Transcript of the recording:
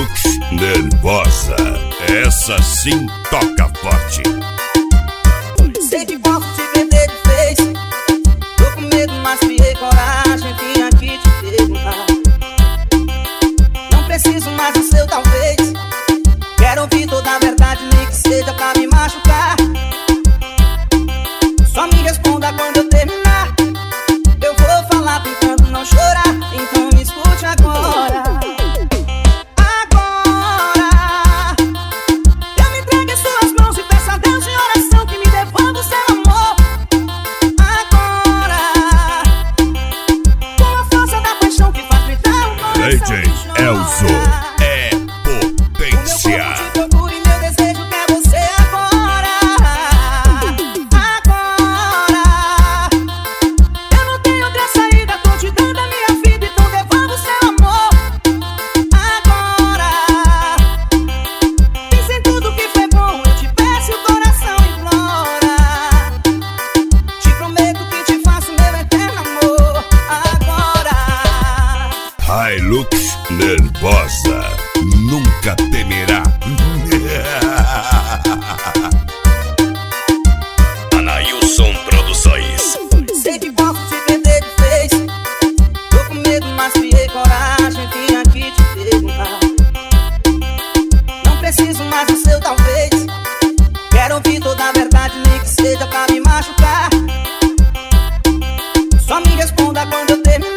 Hilux nervosa, essa sim toca forte. Sei que posso te perder de vez. Tô com medo, mas criei coragem. Vim aqui te perguntar. Não preciso mais do seu talvez. Quero ouvir toda a verdade, nem que seja pra me machucar. Só me responda quando eu terminar. Eu vou falar tentando não chorar. Então me escute agora. DJ Elzo é potência. O meu corpo te procura e meu desejo quer você agora. Agora. Eu não tenho outra saída, tô te dando a minha vida, então devolva o seu amor. Agora. Pensa em tudo que foi bom, eu te peço, o coração implora. Te prometo que te faço meu eterno amor. Agora. Hilux nervosa, nunca temerá. Anailson Produções. Sei que posso te perder de vez. Tô com medo, mas criei coragem. Vim aqui te perguntar. Não preciso mais do seu talvez. Quero ouvir toda a verdade, nem que seja pra me machucar. Só me responda quando eu terminar.